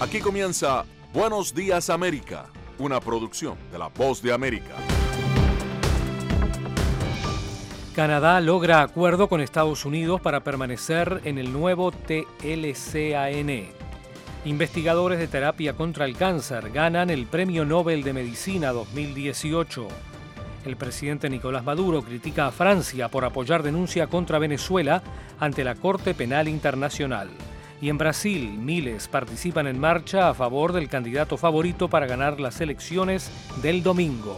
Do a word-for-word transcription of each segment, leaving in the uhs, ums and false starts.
Aquí comienza Buenos Días América, una producción de La Voz de América. Canadá logra acuerdo con Estados Unidos para permanecer en el nuevo T L C A N. Investigadores de terapia contra el cáncer ganan el Premio Nobel de Medicina dos mil dieciocho. El presidente Nicolás Maduro critica a Francia por apoyar denuncia contra Venezuela ante la Corte Penal Internacional. Y en Brasil, miles participan en marcha a favor del candidato favorito para ganar las elecciones del domingo.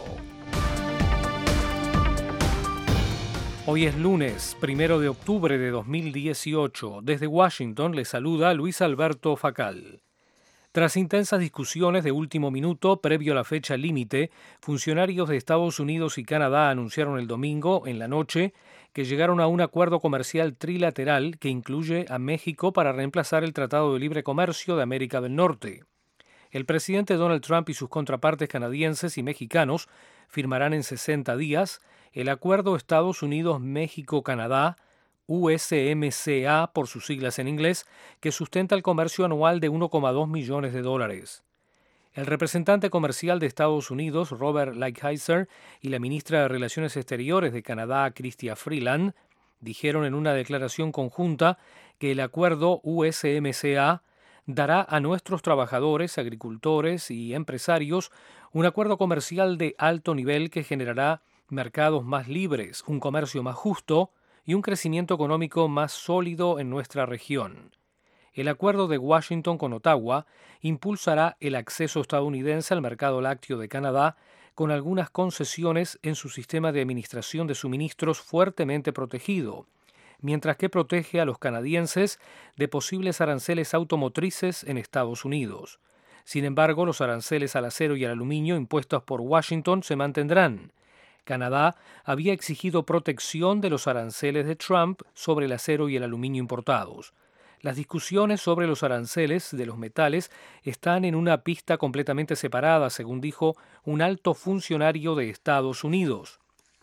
Hoy es lunes, primero de octubre de dos mil dieciocho. Desde Washington le saluda Luis Alberto Facal. Tras intensas discusiones de último minuto previo a la fecha límite, funcionarios de Estados Unidos y Canadá anunciaron el domingo, en la noche, que llegaron a un acuerdo comercial trilateral que incluye a México para reemplazar el Tratado de Libre Comercio de América del Norte. El presidente Donald Trump y sus contrapartes canadienses y mexicanos firmarán en sesenta días el Acuerdo Estados Unidos-México-Canadá, U S M C A por sus siglas en inglés, que sustenta el comercio anual de uno coma dos millones de dólares. El representante comercial de Estados Unidos, Robert Lighthizer, y la ministra de Relaciones Exteriores de Canadá, Chrystia Freeland, dijeron en una declaración conjunta que el acuerdo U S M C A dará a nuestros trabajadores, agricultores y empresarios un acuerdo comercial de alto nivel que generará mercados más libres, un comercio más justo y un crecimiento económico más sólido en nuestra región. El acuerdo de Washington con Ottawa impulsará el acceso estadounidense al mercado lácteo de Canadá con algunas concesiones en su sistema de administración de suministros fuertemente protegido, mientras que protege a los canadienses de posibles aranceles automotrices en Estados Unidos. Sin embargo, los aranceles al acero y al aluminio impuestos por Washington se mantendrán. Canadá había exigido protección de los aranceles de Trump sobre el acero y el aluminio importados. Las discusiones sobre los aranceles de los metales están en una pista completamente separada, según dijo un alto funcionario de Estados Unidos.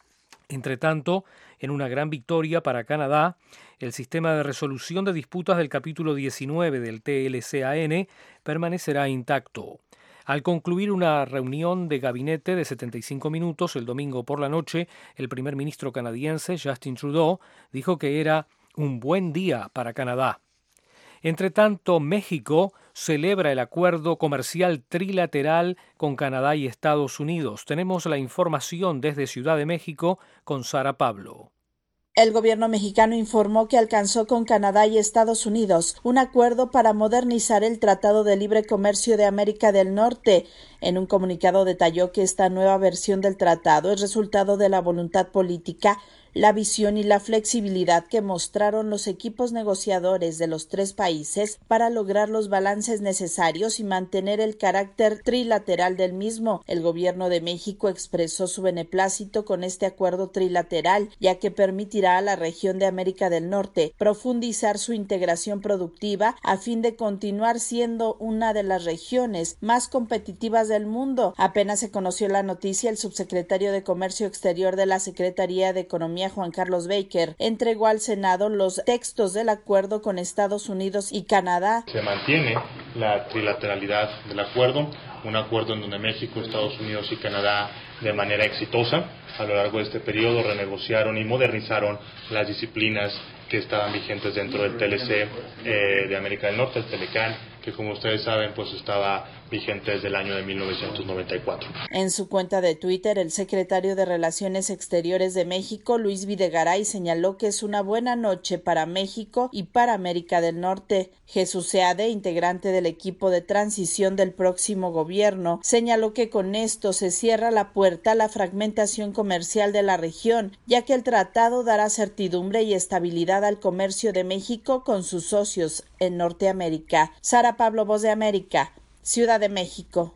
Entretanto, en una gran victoria para Canadá, el sistema de resolución de disputas del capítulo diecinueve del T L C A N permanecerá intacto. Al concluir una reunión de gabinete de setenta y cinco minutos el domingo por la noche, el primer ministro canadiense, Justin Trudeau, dijo que era un buen día para Canadá. Entre tanto, México celebra el acuerdo comercial trilateral con Canadá y Estados Unidos. Tenemos la información desde Ciudad de México con Sara Pablo. El gobierno mexicano informó que alcanzó con Canadá y Estados Unidos un acuerdo para modernizar el Tratado de Libre Comercio de América del Norte. En un comunicado detalló que esta nueva versión del tratado es resultado de la voluntad política, la visión y la flexibilidad que mostraron los equipos negociadores de los tres países para lograr los balances necesarios y mantener el carácter trilateral del mismo. El gobierno de México expresó su beneplácito con este acuerdo trilateral, ya que permitirá a la región de América del Norte profundizar su integración productiva a fin de continuar siendo una de las regiones más competitivas del mundo. Apenas se conoció la noticia, el subsecretario de Comercio Exterior de la Secretaría de Economía, Juan Carlos Baker, entregó al Senado los textos del acuerdo con Estados Unidos y Canadá. Se mantiene la trilateralidad del acuerdo, un acuerdo en donde México, Estados Unidos y Canadá, de manera exitosa, a lo largo de este periodo, renegociaron y modernizaron las disciplinas que estaban vigentes dentro del T L C eh, de América del Norte, el Telecán, que como ustedes saben, pues estaba vigente desde el año de mil novecientos noventa y cuatro. En su cuenta de Twitter, el secretario de Relaciones Exteriores de México, Luis Videgaray, señaló que es una buena noche para México y para América del Norte. Jesús Seade, integrante del equipo de transición del próximo gobierno, señaló que con esto se cierra la puerta a la fragmentación comercial de la región, ya que el tratado dará certidumbre y estabilidad al comercio de México con sus socios en Norteamérica. Sara Pablo, Voz de América, Ciudad de México.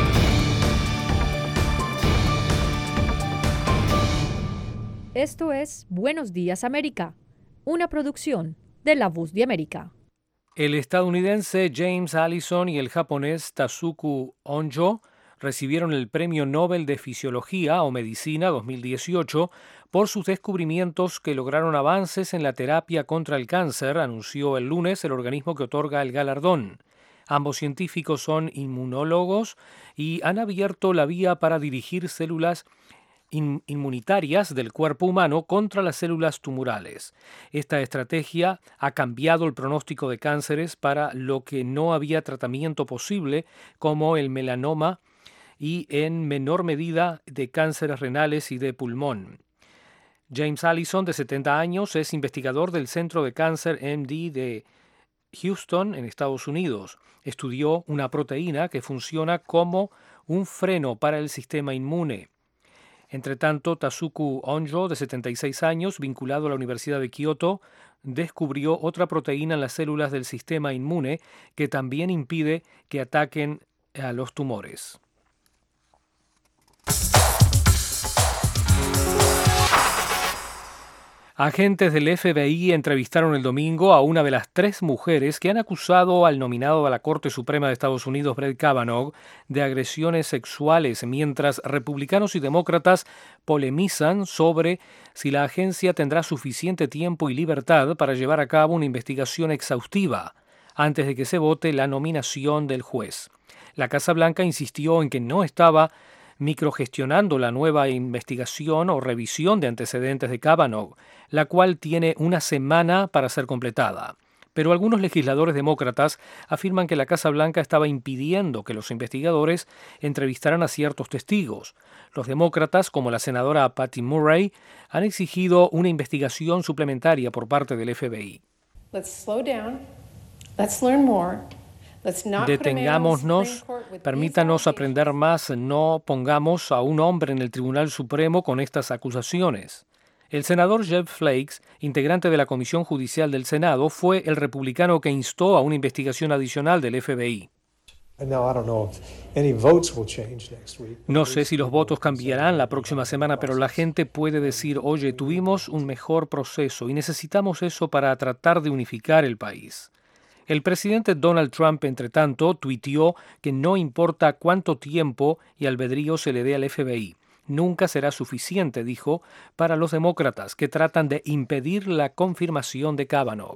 Esto es Buenos Días América, una producción de La Voz de América. El estadounidense James Allison y el japonés Tasuku Honjo recibieron el Premio Nobel de Fisiología o Medicina dos mil dieciocho por sus descubrimientos que lograron avances en la terapia contra el cáncer, anunció el lunes el organismo que otorga el galardón. Ambos científicos son inmunólogos y han abierto la vía para dirigir células in- inmunitarias del cuerpo humano contra las células tumorales. Esta estrategia ha cambiado el pronóstico de cánceres para lo que no había tratamiento posible, como el melanoma y en menor medida de cánceres renales y de pulmón. James Allison, de setenta años, es investigador del Centro de Cáncer M D de Houston, en Estados Unidos. Estudió una proteína que funciona como un freno para el sistema inmune. Entre tanto, Tasuku Onjo, de setenta y seis años, vinculado a la Universidad de Kioto, descubrió otra proteína en las células del sistema inmune que también impide que ataquen a los tumores. Agentes del F B I entrevistaron el domingo a una de las tres mujeres que han acusado al nominado a la Corte Suprema de Estados Unidos, Brett Kavanaugh, de agresiones sexuales, mientras republicanos y demócratas polemizan sobre si la agencia tendrá suficiente tiempo y libertad para llevar a cabo una investigación exhaustiva antes de que se vote la nominación del juez. La Casa Blanca insistió en que no estaba microgestionando la nueva investigación o revisión de antecedentes de Kavanaugh, la cual tiene una semana para ser completada. Pero algunos legisladores demócratas afirman que la Casa Blanca estaba impidiendo que los investigadores entrevistaran a ciertos testigos. Los demócratas, como la senadora Patty Murray, han exigido una investigación suplementaria por parte del F B I. Let's slow down. Let's learn more. Detengámonos, permítanos aprender más, no pongamos a un hombre en el Tribunal Supremo con estas acusaciones. El senador Jeff Flake, integrante de la Comisión Judicial del Senado, fue el republicano que instó a una investigación adicional del F B I. No sé si los votos cambiarán la próxima semana, pero la gente puede decir, oye, tuvimos un mejor proceso y necesitamos eso para tratar de unificar el país. El presidente Donald Trump, entre tanto, tuiteó que no importa cuánto tiempo y albedrío se le dé al F B I. Nunca será suficiente, dijo, para los demócratas que tratan de impedir la confirmación de Kavanaugh.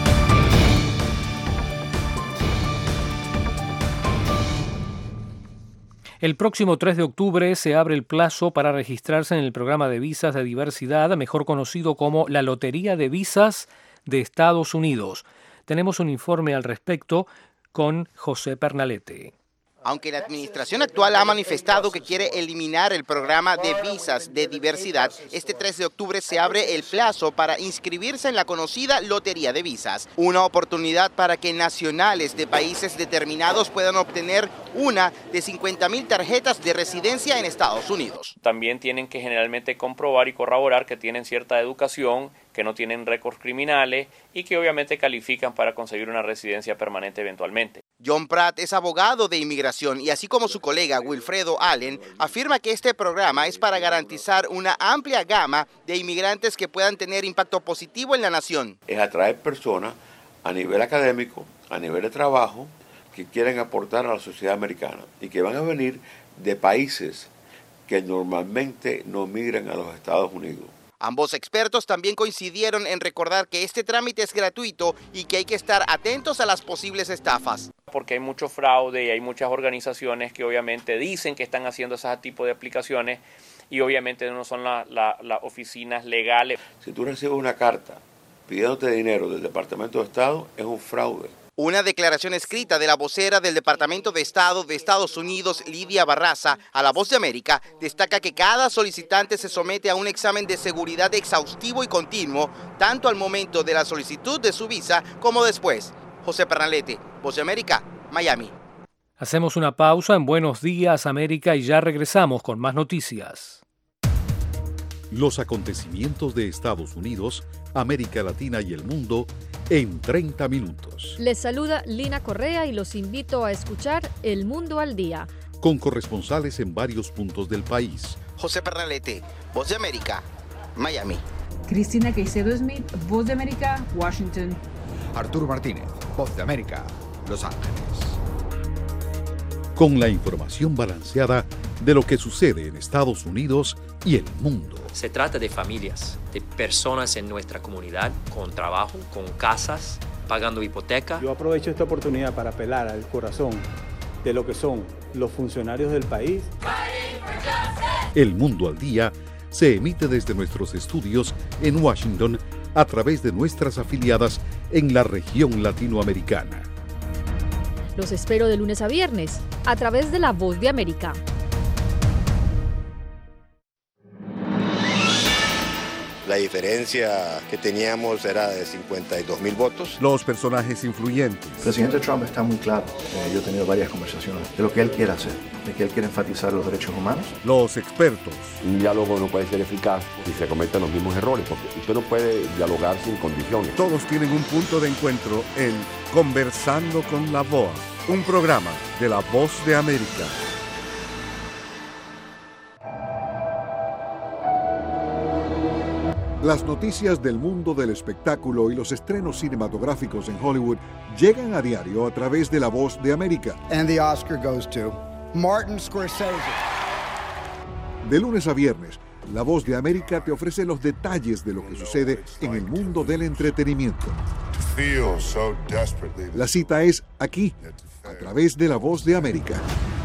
El próximo tres de octubre se abre el plazo para registrarse en el programa de visas de diversidad, mejor conocido como la Lotería de Visas de Estados Unidos. Tenemos un informe al respecto con José Pernalete. Aunque la administración actual ha manifestado que quiere eliminar el programa de visas de diversidad, este tres de octubre se abre el plazo para inscribirse en la conocida Lotería de Visas, una oportunidad para que nacionales de países determinados puedan obtener una de cincuenta mil tarjetas de residencia en Estados Unidos. También tienen que generalmente comprobar y corroborar que tienen cierta educación, que no tienen récords criminales y que obviamente califican para conseguir una residencia permanente eventualmente. John Pratt es abogado de inmigración y así como su colega Wilfredo Allen, afirma que este programa es para garantizar una amplia gama de inmigrantes que puedan tener impacto positivo en la nación. Es atraer personas a nivel académico, a nivel de trabajo, que quieren aportar a la sociedad americana y que van a venir de países que normalmente no migran a los Estados Unidos. Ambos expertos también coincidieron en recordar que este trámite es gratuito y que hay que estar atentos a las posibles estafas. Porque hay mucho fraude y hay muchas organizaciones que obviamente dicen que están haciendo ese tipo de aplicaciones y obviamente no son las la, la oficinas legales. Si tú recibes una carta pidiéndote dinero del Departamento de Estado, es un fraude. Una declaración escrita de la vocera del Departamento de Estado de Estados Unidos, Lidia Barraza, a La Voz de América, destaca que cada solicitante se somete a un examen de seguridad exhaustivo y continuo, tanto al momento de la solicitud de su visa como después. José Pernalete, Voz de América, Miami. Hacemos una pausa en Buenos Días, América, y ya regresamos con más noticias. Los acontecimientos de Estados Unidos, América Latina y el mundo en treinta minutos. Les saluda Lina Correa y los invito a escuchar El Mundo al Día. Con corresponsales en varios puntos del país. José Pernalete, Voz de América, Miami. Cristina Caicedo Smith, Voz de América, Washington. Arturo Martínez, Voz de América, Los Ángeles. Con la información balanceada de lo que sucede en Estados Unidos y el mundo. Se trata de familias, de personas en nuestra comunidad, con trabajo, con casas, pagando hipoteca. Yo aprovecho esta oportunidad para apelar al corazón de lo que son los funcionarios del país. El Mundo al Día se emite desde nuestros estudios en Washington a través de nuestras afiliadas en la región latinoamericana. Los espero de lunes a viernes a través de La Voz de América. La diferencia que teníamos era de cincuenta y dos mil votos. Los personajes influyentes. El presidente Trump está muy claro. Eh, yo he tenido varias conversaciones de lo que él quiere hacer, de que él quiere enfatizar los derechos humanos. Los expertos. Un diálogo no puede ser eficaz si se cometen los mismos errores, porque usted no puede dialogar sin condiciones. Todos tienen un punto de encuentro en Conversando con la V O A, un programa de La Voz de América. Las noticias del mundo del espectáculo y los estrenos cinematográficos en Hollywood llegan a diario a través de La Voz de América. And the Oscar goes to Martin Scorsese. De lunes a viernes, La Voz de América te ofrece los detalles de lo que sucede en el mundo del entretenimiento. La cita es aquí, a través de La Voz de América.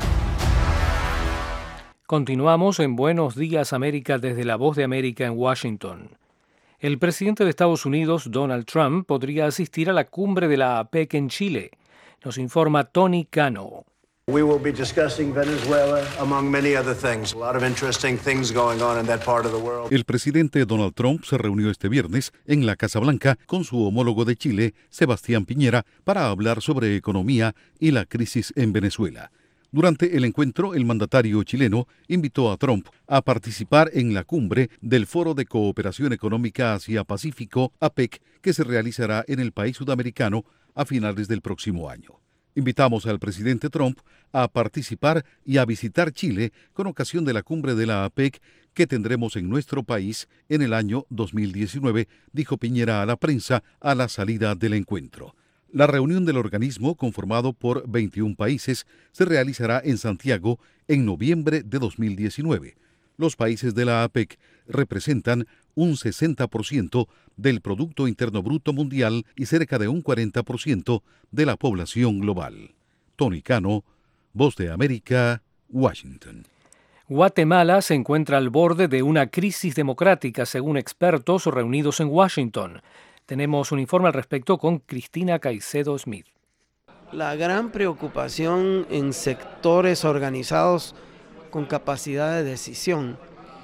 Continuamos en Buenos Días América desde La Voz de América en Washington. El presidente de Estados Unidos, Donald Trump, podría asistir a la cumbre de la A P E C en Chile. Nos informa Tony Cano. We will be discussing Venezuela, among many other things. A lot of interesting things going on in that part of the world. El presidente Donald Trump se reunió este viernes en la Casa Blanca con su homólogo de Chile, Sebastián Piñera, para hablar sobre economía y la crisis en Venezuela. Durante el encuentro, el mandatario chileno invitó a Trump a participar en la cumbre del Foro de Cooperación Económica Asia-Pacífico, A P E C, que se realizará en el país sudamericano a finales del próximo año. Invitamos al presidente Trump a participar y a visitar Chile con ocasión de la cumbre de la A P E C que tendremos en nuestro país en el año dos mil diecinueve, dijo Piñera a la prensa a la salida del encuentro. La reunión del organismo, conformado por veintiún países, se realizará en Santiago en noviembre de dos mil diecinueve. Los países de la A P E C representan un sesenta por ciento del Producto Interno Bruto Mundial y cerca de un cuarenta por ciento de la población global. Tony Cano, Voz de América, Washington. Guatemala se encuentra al borde de una crisis democrática, según expertos reunidos en Washington. Tenemos un informe al respecto con Cristina Caicedo Smith. La gran preocupación en sectores organizados con capacidad de decisión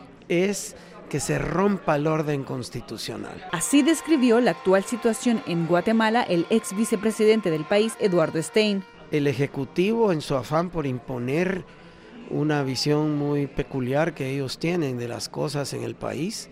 es que se rompa el orden constitucional. Así describió la actual situación en Guatemala el ex vicepresidente del país, Eduardo Stein. El Ejecutivo, en su afán por imponer una visión muy peculiar que ellos tienen de las cosas en el país,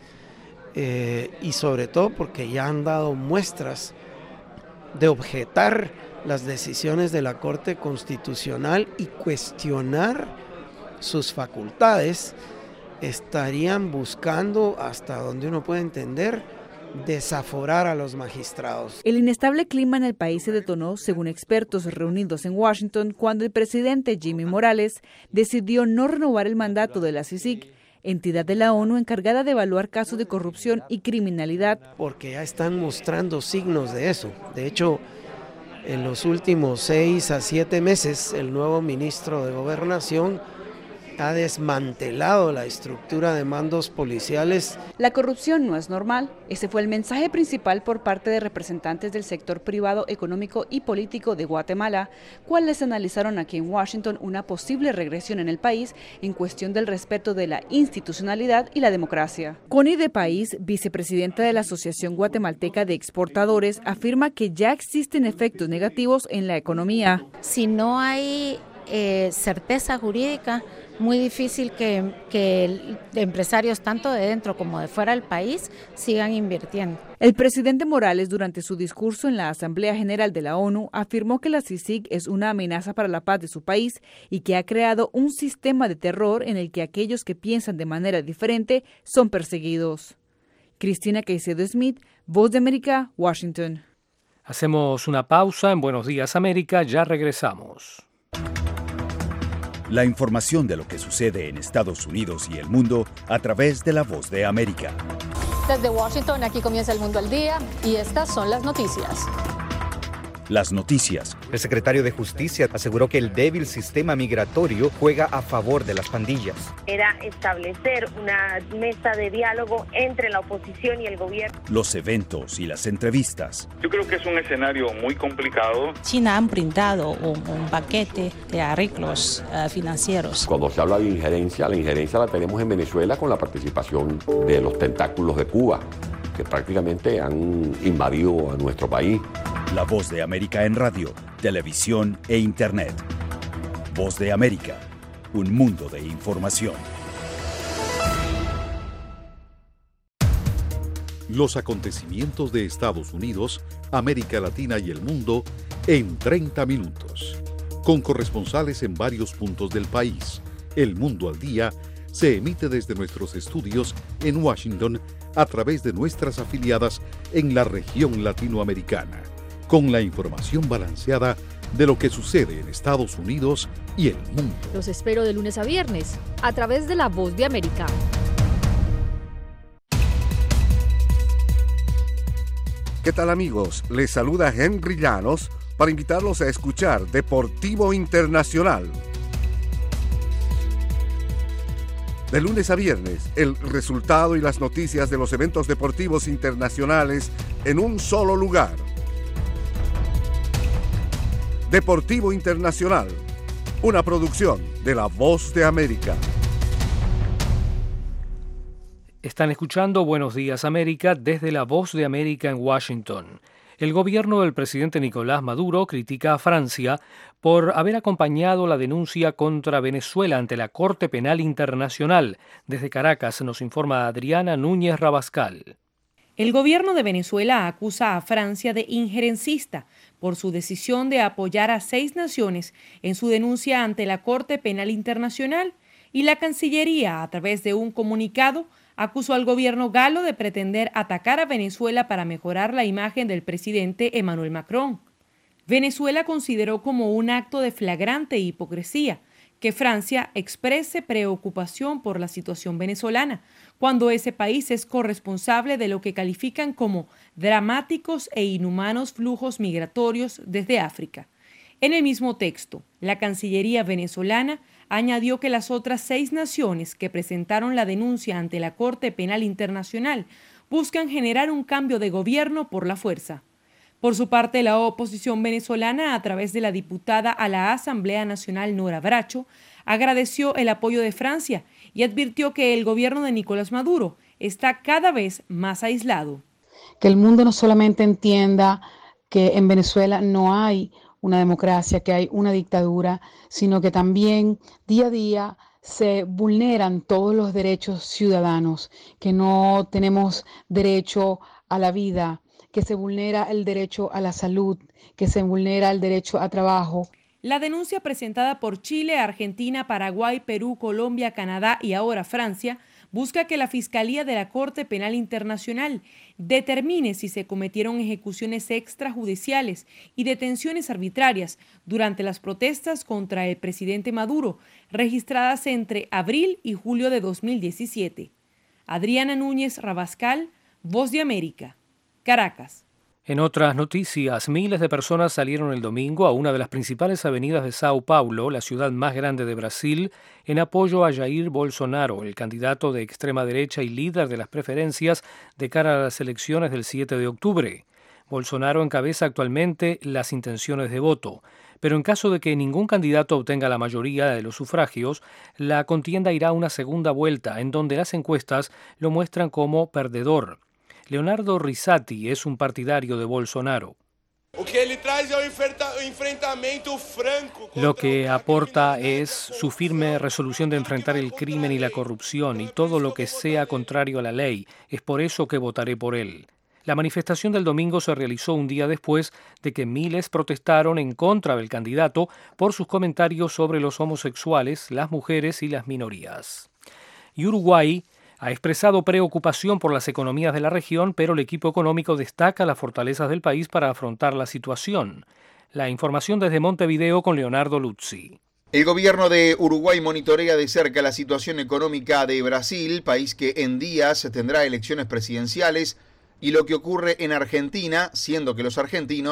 Eh, y sobre todo porque ya han dado muestras de objetar las decisiones de la Corte Constitucional y cuestionar sus facultades, estarían buscando, hasta donde uno puede entender, desaforar a los magistrados. El inestable clima en el país se detonó, según expertos reunidos en Washington, cuando el presidente Jimmy Morales decidió no renovar el mandato de la C I C I C, entidad de la ONU encargada de evaluar casos de corrupción y criminalidad. Porque ya están mostrando signos de eso. De hecho, en los últimos seis a siete meses, el nuevo ministro de Gobernación ha desmantelado la estructura de mandos policiales. La corrupción no es normal. Ese fue el mensaje principal por parte de representantes del sector privado, económico y político de Guatemala, cuales analizaron aquí en Washington una posible regresión en el país en cuestión del respeto de la institucionalidad y la democracia. Connie de País, vicepresidenta de la Asociación Guatemalteca de Exportadores, afirma que ya existen efectos negativos en la economía. Si no hay eh, certeza jurídica, muy difícil que, que empresarios tanto de dentro como de fuera del país sigan invirtiendo. El presidente Morales, durante su discurso en la Asamblea General de la ONU, afirmó que la C I C I C es una amenaza para la paz de su país y que ha creado un sistema de terror en el que aquellos que piensan de manera diferente son perseguidos. Cristina Caicedo Smith, Voz de América, Washington. Hacemos una pausa en Buenos Días América, ya regresamos. La información de lo que sucede en Estados Unidos y el mundo a través de La Voz de América. Desde Washington, aquí comienza El Mundo al Día y estas son las noticias. Las noticias. El secretario de Justicia aseguró que el débil sistema migratorio juega a favor de las pandillas. Era establecer una mesa de diálogo entre la oposición y el gobierno. Los eventos y las entrevistas. Yo creo que es un escenario muy complicado. China han brindado un, un paquete de arreglos uh, financieros. Cuando se habla de injerencia, la injerencia la tenemos en Venezuela con la participación de los tentáculos de Cuba, que prácticamente han invadido a nuestro país. La Voz de América en radio, televisión e internet. Voz de América, un mundo de información. Los acontecimientos de Estados Unidos, América Latina y el mundo en treinta minutos. Con corresponsales en varios puntos del país. El Mundo al Día se emite desde nuestros estudios en Washington a través de nuestras afiliadas en la región latinoamericana, con la información balanceada de lo que sucede en Estados Unidos y el mundo. Los espero de lunes a viernes a través de La Voz de América. ¿Qué tal, amigos? Les saluda Henry Llanos para invitarlos a escuchar Deportivo Internacional. De lunes a viernes, el resultado y las noticias de los eventos deportivos internacionales en un solo lugar. Deportivo Internacional, una producción de La Voz de América. Están escuchando Buenos Días América desde La Voz de América en Washington. El gobierno del presidente Nicolás Maduro critica a Francia por haber acompañado la denuncia contra Venezuela ante la Corte Penal Internacional. Desde Caracas nos informa Adriana Núñez Rabascal. El gobierno de Venezuela acusa a Francia de injerencista por su decisión de apoyar a seis naciones en su denuncia ante la Corte Penal Internacional, y la Cancillería, a través de un comunicado, acusó al gobierno galo de pretender atacar a Venezuela para mejorar la imagen del presidente Emmanuel Macron. Venezuela consideró como un acto de flagrante hipocresía que Francia exprese preocupación por la situación venezolana, cuando ese país es corresponsable de lo que califican como dramáticos e inhumanos flujos migratorios desde África. En el mismo texto, la Cancillería venezolana añadió que las otras seis naciones que presentaron la denuncia ante la Corte Penal Internacional buscan generar un cambio de gobierno por la fuerza. Por su parte, la oposición venezolana, a través de la diputada a la Asamblea Nacional Nora Bracho, agradeció el apoyo de Francia y advirtió que el gobierno de Nicolás Maduro está cada vez más aislado. Que el mundo no solamente entienda que en Venezuela no hay una democracia, que hay una dictadura, sino que también día a día se vulneran todos los derechos ciudadanos, que no tenemos derecho a la vida, que se vulnera el derecho a la salud, que se vulnera el derecho a trabajo. La denuncia presentada por Chile, Argentina, Paraguay, Perú, Colombia, Canadá y ahora Francia busca que la Fiscalía de la Corte Penal Internacional determine si se cometieron ejecuciones extrajudiciales y detenciones arbitrarias durante las protestas contra el presidente Maduro, registradas entre abril y julio de dos mil diecisiete. Adriana Núñez Rabascal, Voz de América, Caracas. En otras noticias, miles de personas salieron el domingo a una de las principales avenidas de Sao Paulo, la ciudad más grande de Brasil, en apoyo a Jair Bolsonaro, el candidato de extrema derecha y líder de las preferencias de cara a las elecciones del siete de octubre. Bolsonaro encabeza actualmente las intenciones de voto, pero en caso de que ningún candidato obtenga la mayoría de los sufragios, la contienda irá a una segunda vuelta, en donde las encuestas lo muestran como perdedor. Leonardo Rizzati es un partidario de Bolsonaro. Lo que aporta es su firme resolución de enfrentar el crimen y la corrupción y todo lo que sea contrario a la ley. Es por eso que votaré por él. La manifestación del domingo se realizó un día después de que miles protestaron en contra del candidato por sus comentarios sobre los homosexuales, las mujeres y las minorías. Y Uruguay ha expresado preocupación por las economías de la región, pero el equipo económico destaca las fortalezas del país para afrontar la situación. La información desde Montevideo con Leonardo Luzzi. El gobierno de Uruguay monitorea de cerca la situación económica de Brasil, país que en días tendrá elecciones presidenciales, y lo que ocurre en Argentina, siendo que los argentinos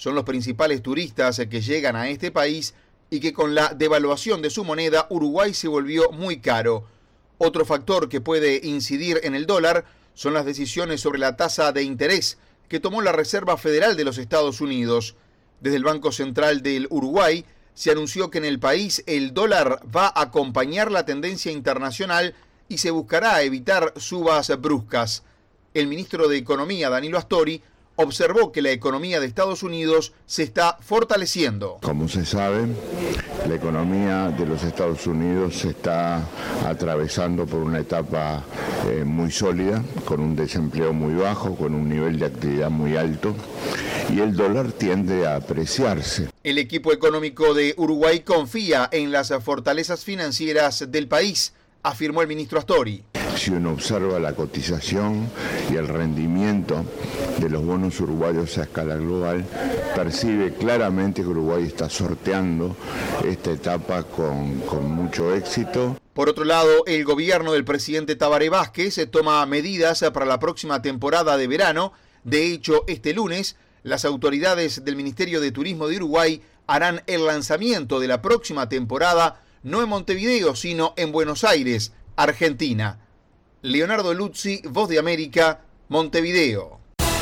son los principales turistas que llegan a este país y que con la devaluación de su moneda, Uruguay se volvió muy caro. Otro factor que puede incidir en el dólar son las decisiones sobre la tasa de interés que tomó la Reserva Federal de los Estados Unidos. Desde el Banco Central del Uruguay se anunció que en el país el dólar va a acompañar la tendencia internacional y se buscará evitar subas bruscas. El ministro de Economía, Danilo Astori, observó que la economía de Estados Unidos se está fortaleciendo. Como se sabe, la economía de los Estados Unidos se está atravesando por una etapa eh, muy sólida, con un desempleo muy bajo, con un nivel de actividad muy alto, y el dólar tiende a apreciarse. El equipo económico de Uruguay confía en las fortalezas financieras del país, afirmó el ministro Astori. Si uno observa la cotización y el rendimiento de los bonos uruguayos a escala global, percibe claramente que Uruguay está sorteando esta etapa con, con mucho éxito. Por otro lado, el gobierno del presidente Tabaré Vázquez toma medidas para la próxima temporada de verano. De hecho, este lunes, las autoridades del Ministerio de Turismo de Uruguay harán el lanzamiento de la próxima temporada, no en Montevideo, sino en Buenos Aires, Argentina. Leonardo Luzzi, Voz de América, Montevideo.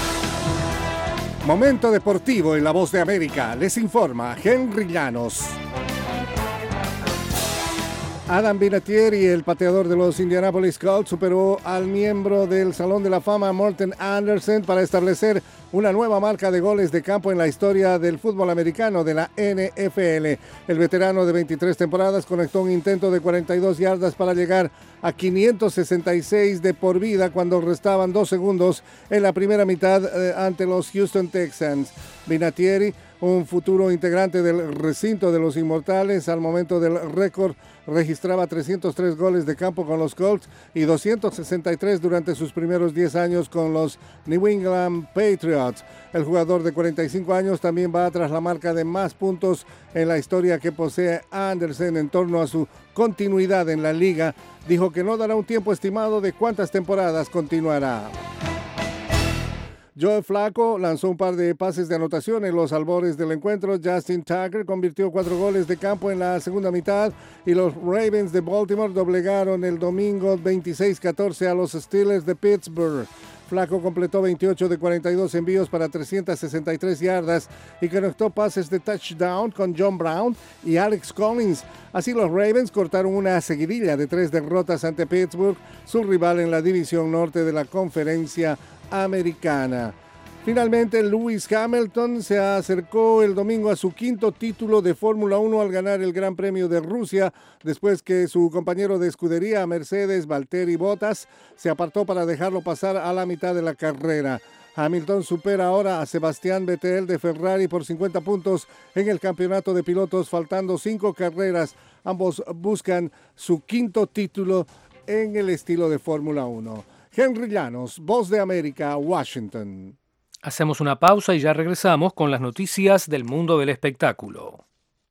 Momento deportivo en La Voz de América. Les informa Henry Llanos. Adam Vinatieri, el pateador de los Indianapolis Colts, superó al miembro del Salón de la Fama Morten Andersen para establecer una nueva marca de goles de campo en la historia del fútbol americano de la N F L. El veterano de veintitrés temporadas conectó un intento de cuarenta y dos yardas para llegar a quinientos sesenta y seis de por vida cuando restaban dos segundos en la primera mitad eh, ante los Houston Texans. Vinatieri, un futuro integrante del recinto de los Inmortales, al momento del récord registraba trescientos tres goles de campo con los Colts y doscientos sesenta y tres durante sus primeros diez años con los New England Patriots. El jugador de cuarenta y cinco años también va tras la marca de más puntos en la historia que posee Andersen en torno a su continuidad en la liga. Dijo que no dará un tiempo estimado de cuántas temporadas continuará. Joe Flacco lanzó un par de pases de anotación en los albores del encuentro. Justin Tucker convirtió cuatro goles de campo en la segunda mitad y los Ravens de Baltimore doblegaron el domingo veintiséis catorce a los Steelers de Pittsburgh. Flacco completó veintiocho de cuarenta y dos envíos para trescientas sesenta y tres yardas y conectó pases de touchdown con John Brown y Alex Collins. Así los Ravens cortaron una seguidilla de tres derrotas ante Pittsburgh, su rival en la división norte de la conferencia americana. Finalmente, Lewis Hamilton se acercó el domingo a su quinto título de Fórmula uno al ganar el Gran Premio de Rusia, después que su compañero de escudería Mercedes, Valtteri Bottas, se apartó para dejarlo pasar a la mitad de la carrera. Hamilton supera ahora a Sebastián Vettel de Ferrari por cincuenta puntos en el campeonato de pilotos, faltando cinco carreras. Ambos buscan su quinto título en el estilo de Fórmula uno. Henry Llanos, Voz de América, Washington. Hacemos una pausa y ya regresamos con las noticias del mundo del espectáculo.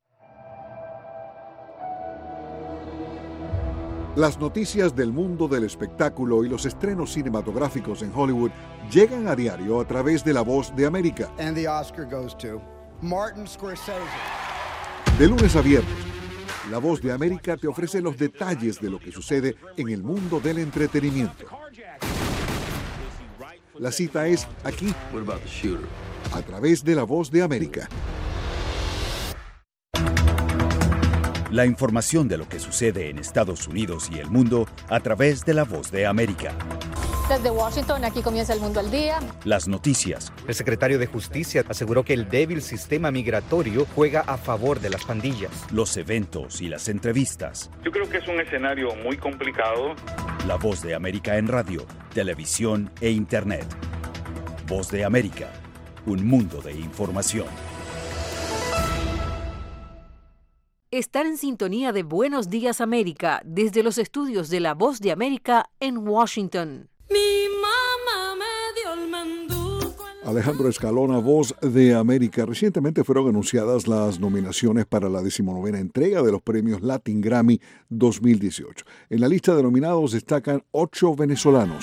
Las noticias del mundo del espectáculo y los estrenos cinematográficos en Hollywood llegan a diario a través de La Voz de América. And the Oscar goes to Martin Scorsese. De lunes a viernes, La Voz de América te ofrece los detalles de lo que sucede en el mundo del entretenimiento. La cita es aquí, a través de La Voz de América. La información de lo que sucede en Estados Unidos y el mundo a través de La Voz de América. Desde Washington, aquí comienza El Mundo al Día. Las noticias. El secretario de Justicia aseguró que el débil sistema migratorio juega a favor de las pandillas. Los eventos y las entrevistas. Yo creo que es un escenario muy complicado. La Voz de América en radio, televisión e internet. Voz de América, un mundo de información. Están en sintonía de Buenos Días América desde los estudios de La Voz de América en Washington. Mi mamá me dio el manduco. Alejandro Escalona, Voz de América. Recientemente fueron anunciadas las nominaciones para la decimonovena entrega de los premios Latin Grammy dos mil dieciocho. En la lista de nominados destacan ocho venezolanos.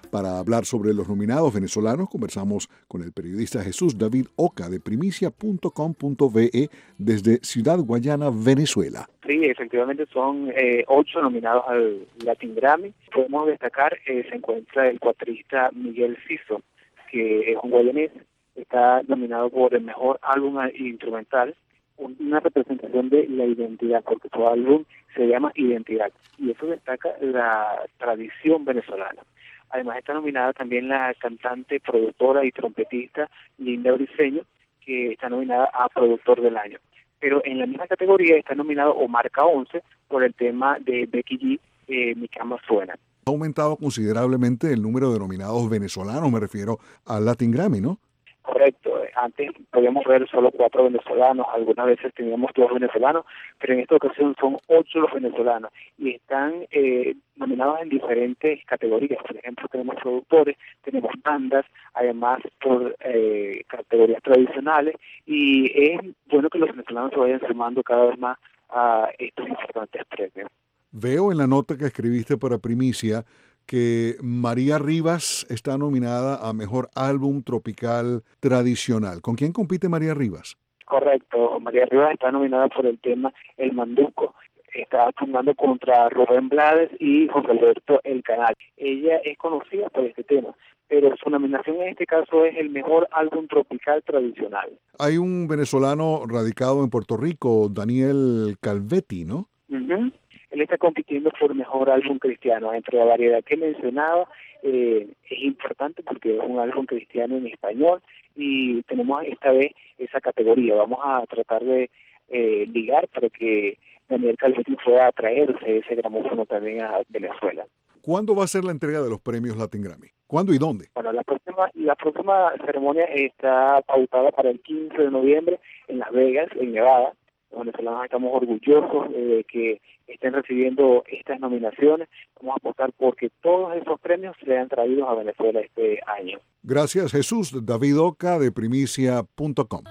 Para hablar sobre los nominados venezolanos, conversamos con el periodista Jesús David Oca de primicia punto com punto be desde Ciudad Guayana, Venezuela. Sí, efectivamente son eh, ocho nominados al Latin Grammy. Podemos destacar, eh, se encuentra el cuatrista Miguel Ciso, que es un guayanés, está nominado por el mejor álbum instrumental, una representación de la identidad, porque su álbum se llama Identidad, y eso destaca la tradición venezolana. Además está nominada también la cantante, productora y trompetista Linda Briceño, que está nominada a Productor del Año. Pero en la misma categoría está nominado Omar K once por el tema de Becky G, eh, Mi Cama Suena. Ha aumentado considerablemente el número de nominados venezolanos, me refiero al Latin Grammy, ¿no? Correcto. Antes podíamos ver solo cuatro venezolanos, algunas veces teníamos dos venezolanos, pero en esta ocasión son ocho los venezolanos y están eh, nominados en diferentes categorías. Por ejemplo, tenemos productores, tenemos bandas, además por eh, categorías tradicionales, y es bueno que los venezolanos se vayan sumando cada vez más a estos importantes premios. Veo en la nota que escribiste para Primicia que María Rivas está nominada a Mejor Álbum Tropical Tradicional. ¿Con quién compite María Rivas? Correcto, María Rivas está nominada por el tema El Manduco. Está jugando contra Rubén Blades y José Alberto El Canal. Ella es conocida por este tema, pero su nominación en este caso es el Mejor Álbum Tropical Tradicional. Hay un venezolano radicado en Puerto Rico, Daniel Calvetti, ¿no? Uh-huh. Él está compitiendo por mejor álbum cristiano. Entre la variedad que mencionaba, eh, es importante porque es un álbum cristiano en español y tenemos esta vez esa categoría. Vamos a tratar de eh, ligar para que Daniel Calvetti pueda traerse ese gramófono también a Venezuela. ¿Cuándo va a ser la entrega de los premios Latin Grammy? ¿Cuándo y dónde? Bueno, la próxima, la próxima ceremonia está pautada para el quince de noviembre en Las Vegas, en Nevada. Los venezolanos estamos orgullosos de que estén recibiendo estas nominaciones. Vamos a apostar porque todos esos premios sean traídos a Venezuela este año. Gracias, Jesús David Oca de primicia punto com.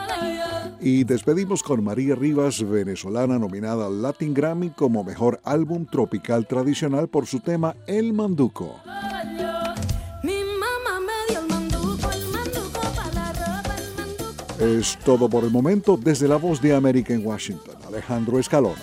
Y despedimos con María Rivas, venezolana nominada al Latin Grammy como Mejor Álbum Tropical Tradicional por su tema El Manduco. Es todo por el momento. Desde la Voz de América en Washington, Alejandro Escalona.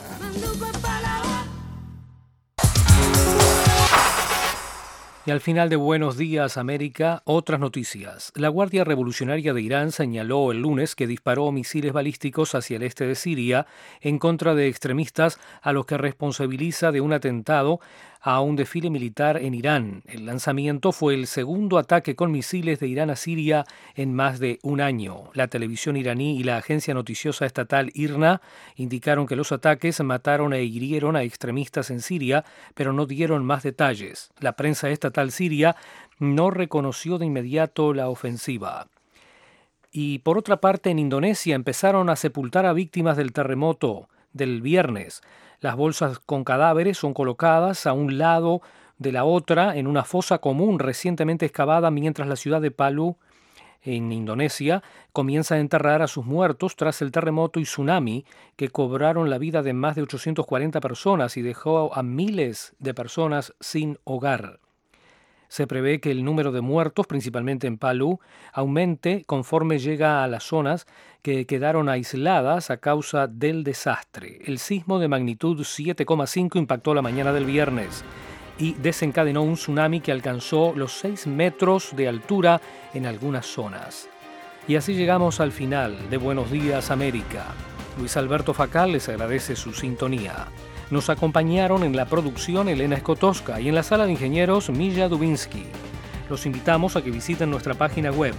Y al final de Buenos Días América, otras noticias. La Guardia Revolucionaria de Irán señaló el lunes que disparó misiles balísticos hacia el este de Siria en contra de extremistas a los que responsabiliza de un atentado a un desfile militar en Irán. El lanzamiento fue el segundo ataque con misiles de Irán a Siria en más de un año. La televisión iraní y la agencia noticiosa estatal IRNA indicaron que los ataques mataron e hirieron a extremistas en Siria, pero no dieron más detalles. La prensa estatal siria no reconoció de inmediato la ofensiva. Y por otra parte, en Indonesia empezaron a sepultar a víctimas del terremoto del viernes. Las bolsas con cadáveres son colocadas a un lado de la otra en una fosa común recientemente excavada, mientras la ciudad de Palu, en Indonesia, comienza a enterrar a sus muertos tras el terremoto y tsunami que cobraron la vida de más de ochocientas cuarenta personas y dejó a miles de personas sin hogar. Se prevé que el número de muertos, principalmente en Palu, aumente conforme llega a las zonas que quedaron aisladas a causa del desastre. El sismo de magnitud siete coma cinco impactó la mañana del viernes y desencadenó un tsunami que alcanzó los seis metros de altura en algunas zonas. Y así llegamos al final de Buenos Días América. Luis Alberto Facal les agradece su sintonía. Nos acompañaron en la producción Elena Skotowska y en la sala de ingenieros Milla Dubinsky. Los invitamos a que visiten nuestra página web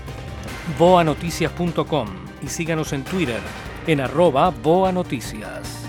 boa noticias punto com y síganos en Twitter en arroba boanoticias.